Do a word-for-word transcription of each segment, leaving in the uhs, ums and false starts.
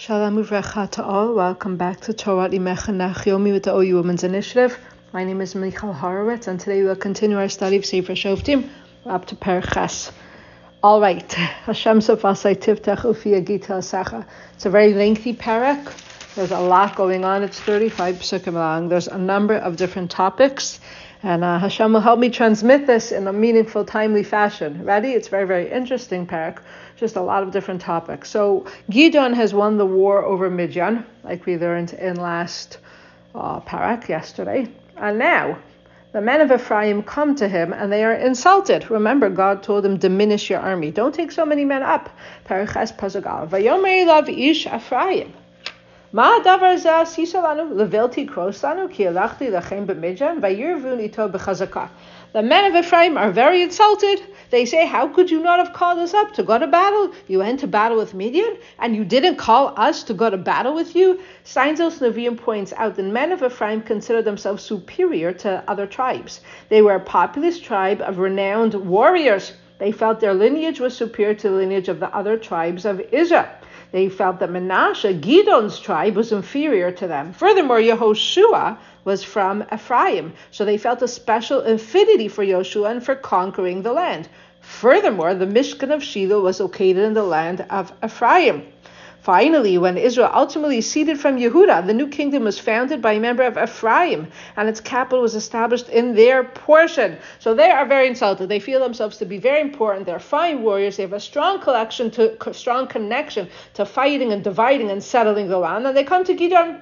Shalom uvracha to all. Welcome back to Torah Imecha Nachyomi with the O U Women's Initiative. My name is Michal Horowitz, and today we'll continue our study of Sefer Shoftim. We're up to Perek Ches. All right. Hashem Sofasai Tiftach Ufi Agita Asacha. It's a very lengthy parak. There's a lot going on. It's thirty-five psukim long. There's a number of different topics. And uh, Hashem will help me transmit this in a meaningful, timely fashion. Ready? It's very, very interesting parak. Just a lot of different topics. So Gideon has won the war over Midian, like we learned in last uh, parak yesterday. And now the men of Ephraim come to him and they are insulted. Remember, God told him, diminish your army. Don't take so many men up. Perek Ches pasuk aleph. Vayomer elav ish Ephraim. Ma davar zeh asisa lanu levilti kros lanu ki alachti lachem b'Midian vayirvun ito b'chazakah. The men of Ephraim are very insulted. They say, how could you not have called us up to go to battle? You went to battle with Midian, and you didn't call us to go to battle with you? Steinsaltz Nevi'im points out the men of Ephraim consider themselves superior to other tribes. They were a populous tribe of renowned warriors. They felt their lineage was superior to the lineage of the other tribes of Israel. They felt that Manasseh, Gideon's tribe, was inferior to them. Furthermore, Yehoshua was from Ephraim, so they felt a special affinity for Yehoshua and for conquering the land. Furthermore, the Mishkan of Shiloh was located in the land of Ephraim. Finally, when Israel ultimately ceded from Yehuda, the new kingdom was founded by a member of Ephraim, and its capital was established in their portion. So they are very insulted. They feel themselves to be very important. They're fine warriors. They have a strong collection to strong connection to fighting and dividing and settling the land. And they come to Gideon.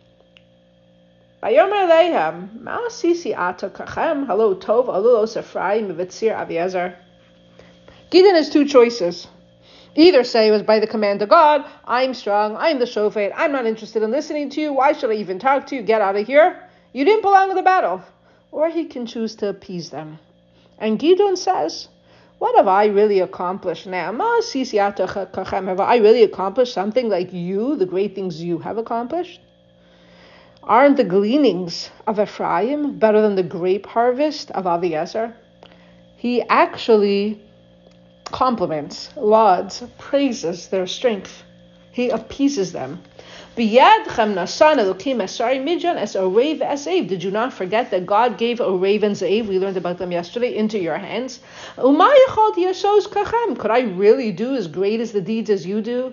Vayomer Leihem, Ma sisi ata kachem, Hello tov alulos Ephraim v'tzir Aviezer. Gideon has two choices. Either say it was by the command of God, I'm strong, I'm the shofet, I'm not interested in listening to you, why should I even talk to you, get out of here, you didn't belong in the battle. Or he can choose to appease them. And Gideon says, what have I really accomplished now? Have I really accomplished something like you, the great things you have accomplished? Aren't the gleanings of Ephraim better than the grape harvest of Aviezer? He actually compliments, lauds, praises their strength. He appeases them. Did you not forget that God gave Orev and Ze'ev, we learned about them yesterday, into your hands? Could I really do as great as the deeds as you do?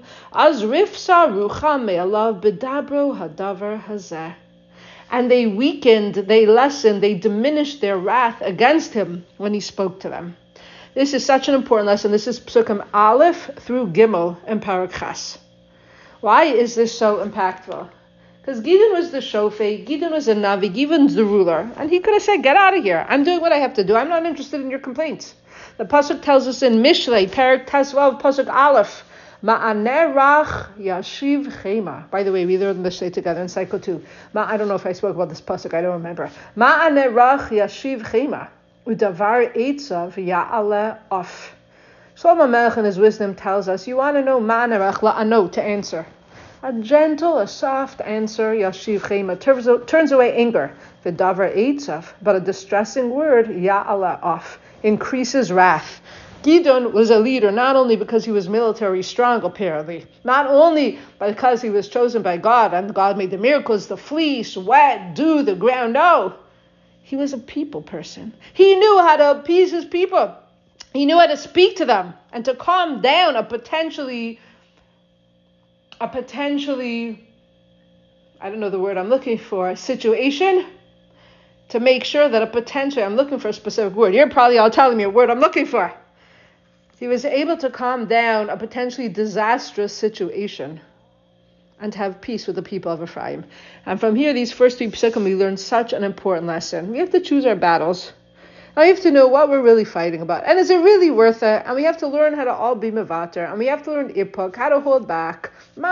And they weakened, they lessened, they diminished their wrath against him when he spoke to them. This is such an important lesson. This is Psukim Aleph through Gimel in Perek Ches. Why is this so impactful? Because Gideon was the shofet, Gideon was a Navi, Gideon's the ruler, and he could have said, get out of here. I'm doing what I have to do. I'm not interested in your complaints. The Pasuk tells us in Mishlei, Perek Tesvav, Pasuk Aleph, Ma'anerach Yashiv Chema. By the way, we learned Mishlei together in Cycle two. Ma, I don't know if I spoke about this Pasuk, I don't remember. Ma'anerach Yashiv Chema. Udavar Eitzav Ya'ale Of. Shlomo Melech in his wisdom tells us, you want to know Ma'anerach La'ano, to answer. A gentle, a soft answer, Yashiv Chema, turns, turns away anger. Udavar Eitzav, but a distressing word, Ya'ale Of, increases wrath. Gideon was a leader not only because he was military strong, apparently, not only because he was chosen by God and God made the miracles, the fleece, wet, dew, the ground, no. He was a people person. He knew how to appease his people. He knew how to speak to them and to calm down a potentially, a potentially, I don't know the word I'm looking for, situation, to make sure that a potentially, I'm looking for a specific word. You're probably all telling me a word I'm looking for. He was able to calm down a potentially disastrous situation and to have peace with the people of Ephraim. And from here, these first three psukim, we learn such an important lesson. We have to choose our battles. And we have to know what we're really fighting about. And is it really worth it? And we have to learn how to all be mevater. And we have to learn ipuk, how to hold back.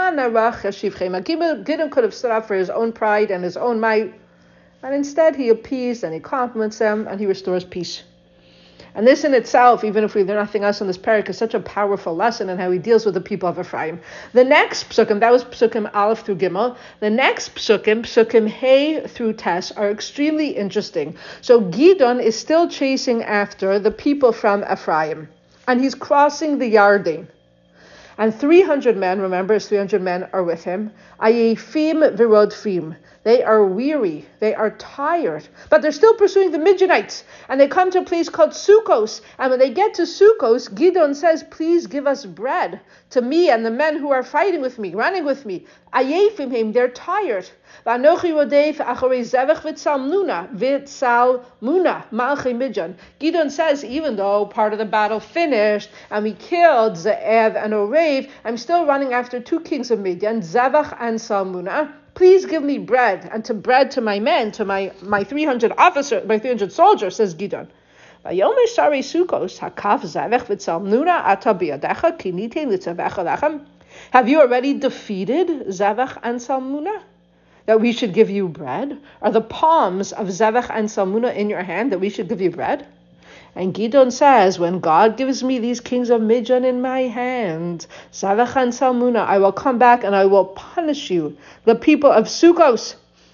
Gideon could have stood up for his own pride and his own might. And instead, he appeased and he compliments them and he restores peace. And this in itself, even if we learn nothing else on this parak, is such a powerful lesson in how he deals with the people of Ephraim. The next psukim, that was psukim Aleph through Gimel. The next psukim, psukim Hey through Tes, are extremely interesting. So Gideon is still chasing after the people from Ephraim, and he's crossing the Yarden. And three hundred men, remember his three hundred men are with him. Ayefim v'rodfim. They are weary, they are tired, but they're still pursuing the Midianites. And they come to a place called Sukkos. And when they get to Sukkos, Gideon says, please give us bread to me and the men who are fighting with me, running with me. Ayefim him, they're tired. V'anochi rodef acharei zevach v'tzalmuna, v'tzalmuna, malchei Midian. Gideon says, even though part of the battle finished and we killed Ze'ev and Orev, I'm still running after two kings of Midian, Zevach and Salmuna. Please give me bread, and to bread to my men, to my, my three hundred officers, my three hundred soldiers, says Gideon. Vayomer Sarei Sukkos, hakaf Zevach v'tzalmuna ata biyadecha, ki nitein l'tzevecha lechem. Have you already defeated Zevach and Salmuna, that we should give you bread? Are the palms of Zevach and Salmuna in your hand, that we should give you bread? And Gideon says, when God gives me these kings of Midian in my hand, Zevach and Salmuna, I will come back and I will punish you, the people of Sukkos.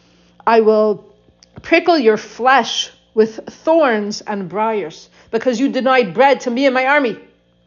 I will prickle your flesh with thorns and briars, because you denied bread to me and my army.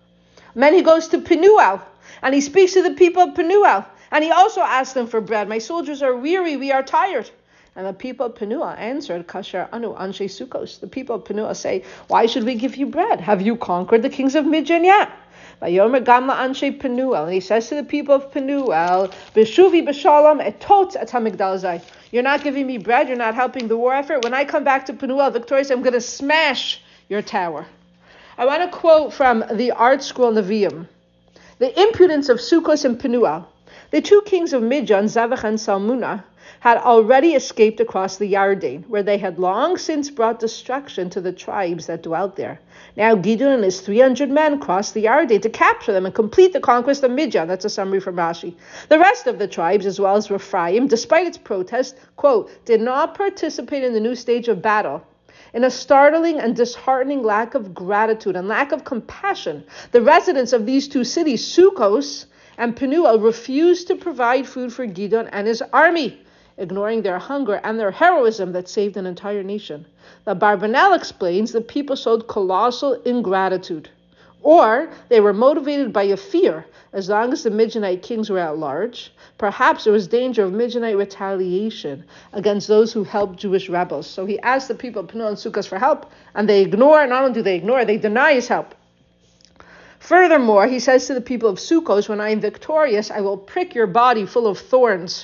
And then he goes to Penuel, and he speaks to the people of Penuel, and he also asks them for bread. My soldiers are weary, we are tired. And the people of Penuel answered, Kasher anu anshe Sukkos. The people of Penuel say, why should we give you bread? Have you conquered the kings of Midian yet? Vayomer gamla anshe Penuel. And he says to the people of Penuel, Beshuvi b'shalom etot et hamigdal zay. You're not giving me bread, you're not helping the war effort. When I come back to Penuel victorious, I'm going to smash your tower. I want to quote from the Art Scroll Nevi'im. The impudence of Sukkos and Penuel. The two kings of Midian, Zevach and Salmuna, had already escaped across the Yarden, where they had long since brought destruction to the tribes that dwelt there. Now Gideon and his three hundred men crossed the Yarden to capture them and complete the conquest of Midian. That's a summary from Rashi. The rest of the tribes, as well as Rephaim, despite its protest, quote, did not participate in the new stage of battle. In a startling and disheartening lack of gratitude and lack of compassion, the residents of these two cities, Sukkos and Penuel, refused to provide food for Gideon and his army, ignoring their hunger and their heroism that saved an entire nation. The Barbanel explains the people showed colossal ingratitude, or they were motivated by a fear. As long as the Midianite kings were at large, perhaps there was danger of Midianite retaliation against those who helped Jewish rebels. So he asked the people of Penuel and Sukkos for help, and they ignore. Not only do they ignore, they deny his help. Furthermore, he says to the people of Sukkos, when I am victorious, I will prick your body full of thorns.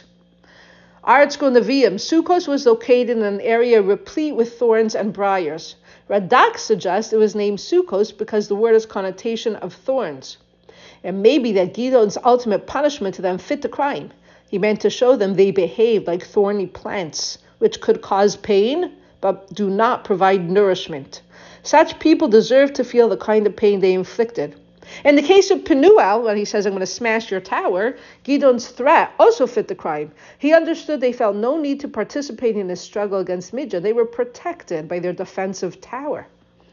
Art Scroll Nevi'im, Sukkos was located in an area replete with thorns and briars. Radak suggests it was named Sukkos because the word has connotation of thorns. It may be that Gideon's ultimate punishment to them fit the crime. He meant to show them they behaved like thorny plants, which could cause pain, but do not provide nourishment. Such people deserve to feel the kind of pain they inflicted. In the case of Penuel, when he says, I'm going to smash your tower, Gideon's threat also fit the crime. He understood they felt no need to participate in his struggle against Midian. They were protected by their defensive tower.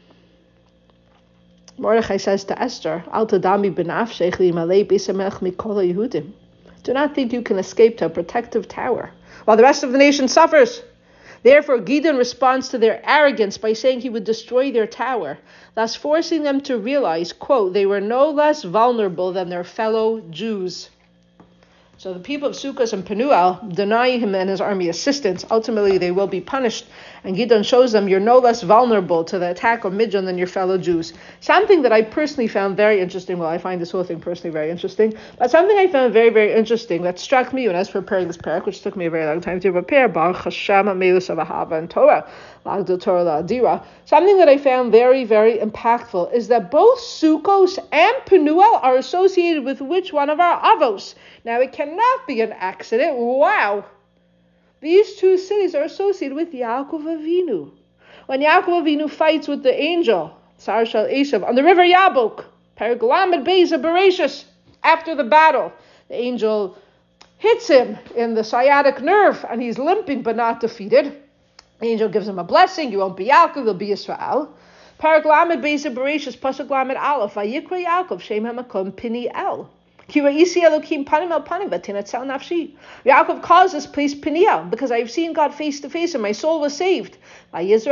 Mordechai says to Esther, Al tadami b'nafshech li'malei beis hamelech mikol haYehudim. Do not think you can escape to a protective tower while the rest of the nation suffers. Therefore, Gideon responds to their arrogance by saying he would destroy their tower, thus forcing them to realize, quote, they were no less vulnerable than their fellow Jews. So the people of Sukkos and Penuel deny him and his army assistance. Ultimately, they will be punished. And Gideon shows them you're no less vulnerable to the attack of Midian than your fellow Jews. Something that I personally found very interesting, well, I find this whole thing personally very interesting, but something I found very, very interesting that struck me when I was preparing this parak, which took me a very long time to prepare, Baruch Hashem Melus Avahava and Torah, Lagdil Torah La'adira. Something that I found very, very impactful is that both Sukkos and Penuel are associated with which one of our avos? Now, it cannot be an accident. Wow. These two cities are associated with Yaakov Avinu. When Yaakov Avinu fights with the angel, Sar Shal Esav, on the river Yabok, Perek Lamed Beis Bereshis, after the battle, the angel hits him in the sciatic nerve, and he's limping but not defeated. The angel gives him a blessing. You won't be Yaakov, you'll be Yisrael. Perek Lamed Beis Bereshis, Pasuk Lamed Aleph, Vayikra Yaakov, Shem HaMakom Piniel. Yaakov calls this place Peniel because I've seen God face to face and my soul was saved. When the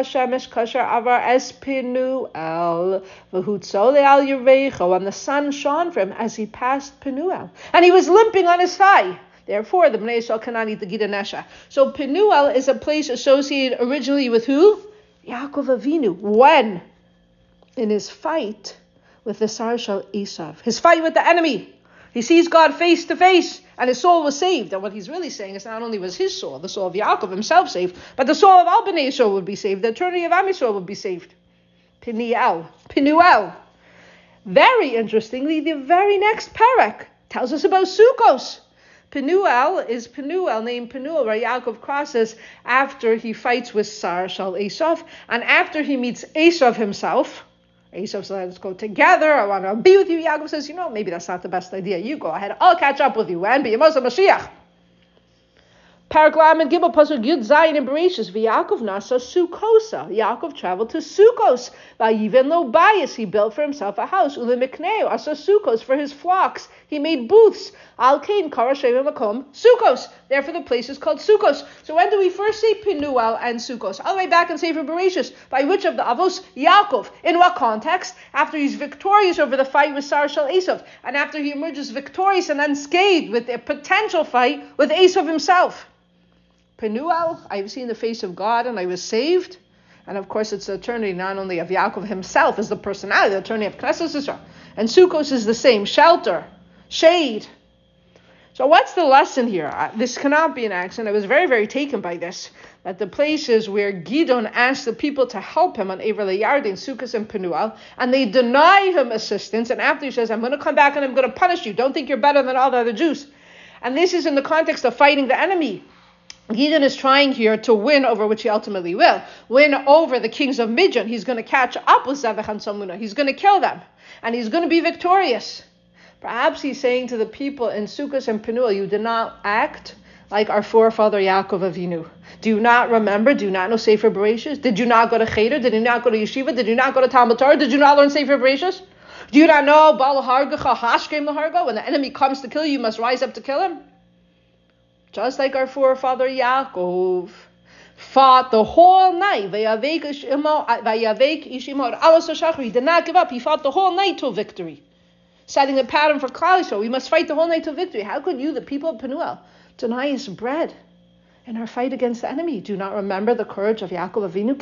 sun shone for him as he passed Penuel. And he was limping on his thigh. Therefore, the Bnei Yisrael cannot eat the Gida Nesha. So Penuel is a place associated originally with who? Yaakov Avinu. When? In his fight with the Sar Shal Esav. His fight with the enemy. He sees God face to face, and his soul was saved. And what he's really saying is not only was his soul, the soul of Yaakov himself saved, but the soul of all Bnei Yisrael would be saved. The eternity of Am Yisrael would be saved. Peniel. Penuel. Very interestingly, the very next parak tells us about Sukkos. Penuel is Penuel, named Penuel, where Yaakov crosses after he fights with Sar Shal Esav, and after he meets Esav himself. Esav says, let's go together, I want to be with you. Yaakov says, you know, maybe that's not the best idea. You go ahead, I'll catch up with you. And be a Moshe Mashiach. Parak Lamed Gimel Pasuk Yud Zayin in Bereshis. V'Yaakov nasa Sukkosa. Yaakov traveled to Sukkos. Vayiven lo bayis. He built for himself a house. Ulemikneo asa Sukkos for his flocks. He made booths. Al Kain Kara Sheva Makom Sukkos. Therefore, the place is called Sukkos. So when do we first say Penuel and Sukkos? All the way back in Sefer Bereshis. By which of the Avos? Yaakov. In what context? After he's victorious over the fight with Sar Shal Esav, and after he emerges victorious and unscathed with a potential fight with Esav himself. Penuel, I've seen the face of God and I was saved. And of course, it's the eternity not only of Yaakov himself as the personality, the eternity of Knesset Yisrael. And Sukkos is the same, shelter, shade. So what's the lesson here? This cannot be an accident. I was very, very taken by this. That the places where Gidon asked the people to help him on Ever Yarden, Sukkos and Penuel, and they deny him assistance. And after he says, I'm going to come back and I'm going to punish you. Don't think you're better than all the other Jews. And this is in the context of fighting the enemy. Gideon is trying here to win over, which he ultimately will, win over the kings of Midian. He's going to catch up with Zavach and Salmuna. He's going to kill them. And he's going to be victorious. Perhaps he's saying to the people in Sukkos and Penuel, you did not act like our forefather Yaakov Avinu. Do you not remember? Do you not know Sefer Bereshis? Did you not go to Cheder? Did you not go to Yeshiva? Did you not go to Talmud Torah? Did you not learn Sefer Bereshis? Do you not know Bal Hargacha Hashkem Laharga? When the enemy comes to kill you, you must rise up to kill him. Just like our forefather Yaakov fought the whole night. He did not give up. He fought the whole night till victory. Setting a pattern for Klal Yisrael. We must fight the whole night till victory. How could you, the people of Penuel, deny his bread in our fight against the enemy? Do not remember the courage of Yaakov Avinu?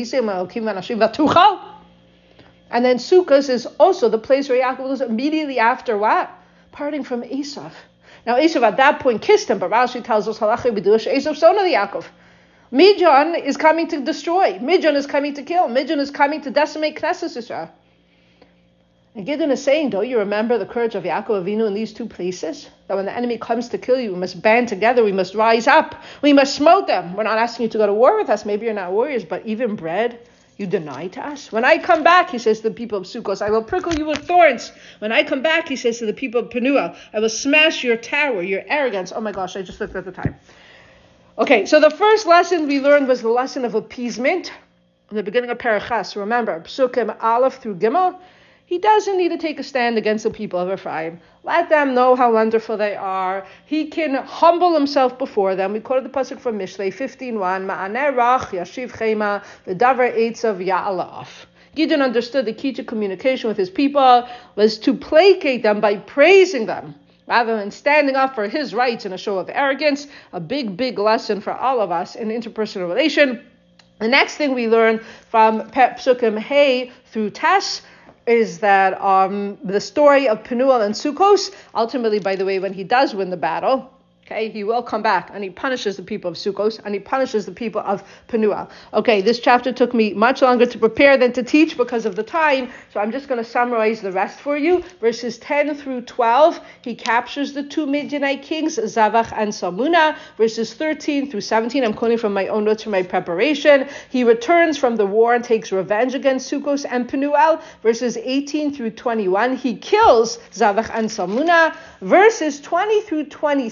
And then Sukkos is also the place where Yaakov was immediately after what? Parting from Esav. Now Esav at that point kissed him, but Rashi tells us Halacha b'dush Esav son of Yaakov. Midian is coming to destroy. Midian is coming to kill. Midian is coming to decimate Knesset Yisrael. And Gideon is saying, don't you remember the courage of Yaakov Avinu in these two places? That when the enemy comes to kill you, we must band together, we must rise up, we must smote them. We're not asking you to go to war with us. Maybe you're not warriors, but even bread you deny to us. When I come back, he says to the people of Sukkos, I will prickle you with thorns. When I come back, he says to the people of Penuel, I will smash your tower, your arrogance. Oh my gosh, I just looked at the time. Okay, so the first lesson we learned was the lesson of appeasement. In the beginning of Parachas, remember, Psukim Aleph through Gimel, he doesn't need to take a stand against the people of Ephraim. Let them know how wonderful they are. He can humble himself before them. We quoted the pasuk from Mishlei fifteen one. Ma'aneh rach yashiv chema v'davar eitzav ya'alaf. Gideon understood the key to communication with his people was to placate them by praising them, rather than standing up for his rights in a show of arrogance. A big, big lesson for all of us in interpersonal relation. The next thing we learn from Psukim Hey through Tes is that um, the story of Penuel and Sukkos, ultimately, by the way, when he does win the battle, okay, he will come back and he punishes the people of Sukkos and he punishes the people of Penuel. Okay, this chapter took me much longer to prepare than to teach because of the time, so I'm just going to summarize the rest for you. Verses ten through twelve, he captures the two Midianite kings, Zavach and Salmuna. Verses thirteen through seventeen, I'm quoting from my own notes for my preparation. He returns from the war and takes revenge against Sukkos and Penuel. Verses eighteen through twenty-one, he kills Zavach and Salmuna. Verses twenty through twenty-three,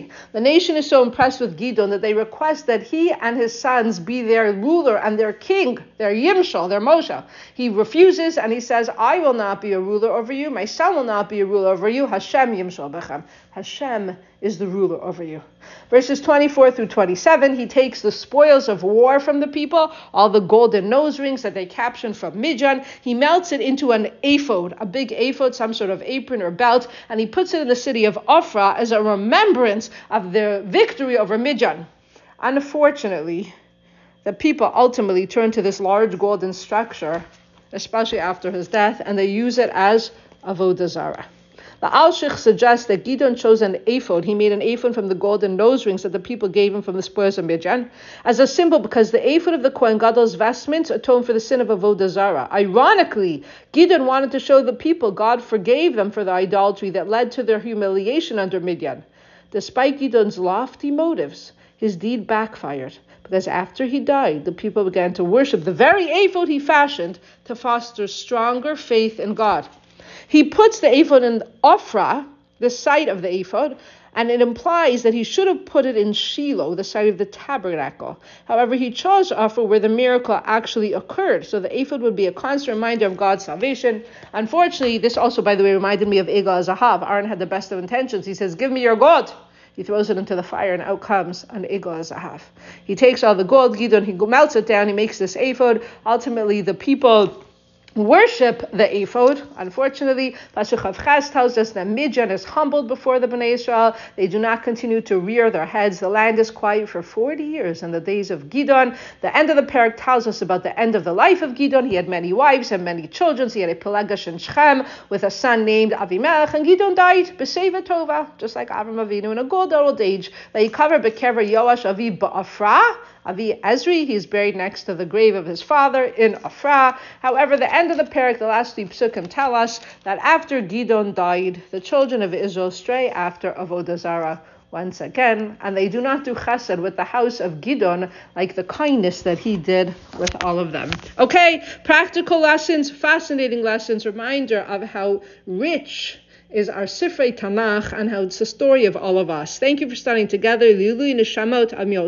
see. The nation is so impressed with Gidon that they request that he and his sons be their ruler and their king, their Yimshal, their Moshe. He refuses and he says, I will not be a ruler over you. My son will not be a ruler over you. Hashem Yimshal Bechem. Hashem is the ruler over you. Verses twenty-four through twenty-seven, he takes the spoils of war from the people, all the golden nose rings that they captured from Midian. He melts it into an ephod, a big ephod, some sort of apron or belt, and he puts it in the city of Ophrah as a remembrance of their victory over Midian. Unfortunately, the people ultimately turn to this large golden structure, especially after his death, and they use it as avodah zarah. The Alshich suggests that Gidon chose an ephod. He made an ephod from the golden nose rings that the people gave him from the spoils of Midian as a symbol, because the ephod of the Kohen Gadol's vestments atoned for the sin of avodah zarah. Ironically, Gidon wanted to show the people God forgave them for the idolatry that led to their humiliation under Midian. Despite Gidon's lofty motives, his deed backfired, because after he died, the people began to worship the very ephod he fashioned to foster stronger faith in God. He puts the ephod in Ophrah, the site of the ephod, and it implies that he should have put it in Shiloh, the site of the tabernacle. However, he chose Ophrah where the miracle actually occurred, so the ephod would be a constant reminder of God's salvation. Unfortunately, this also, by the way, reminded me of Egel Zahav. Aaron had the best of intentions. He says, give me your gold. He throws it into the fire, and out comes an Egel Zahav. He takes all the gold, Gidon, he melts it down, he makes this ephod. Ultimately, the people worship the ephod. Unfortunately, Pasuk Chav Ches tells us that Midian is humbled before the Bnei Israel. They do not continue to rear their heads. The land is quiet for forty years in the days of Gidon. The end of the parak tells us about the end of the life of Gidon. He had many wives and many children. So he had a Pelegash in Shechem with a son named Avimelech, and Gidon died b'Seva Tova, just like Avram Avinu in a good old age. They cover Bekever Yoash Avi Ba'afra. Avi Ezri, he is buried next to the grave of his father in Ophrah. However, the end of the parak, the last three psukim, tell us that after Gidon died, the children of Israel stray after avodah zarah once again, and they do not do chesed with the house of Gidon like the kindness that he did with all of them. Okay, practical lessons, fascinating lessons, reminder of how rich is our Sifrei Tanakh and how it's the story of all of us. Thank you for studying together. Liului Neshamot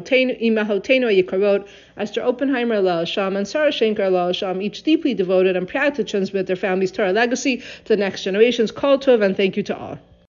Imahotenu Yikarot, Esther Oppenheimer Alel Sham, and Sarah Schenker Alel Sham, each deeply devoted and proud to transmit their family's Torah legacy to the next generations. Kol Tov, and thank you to all.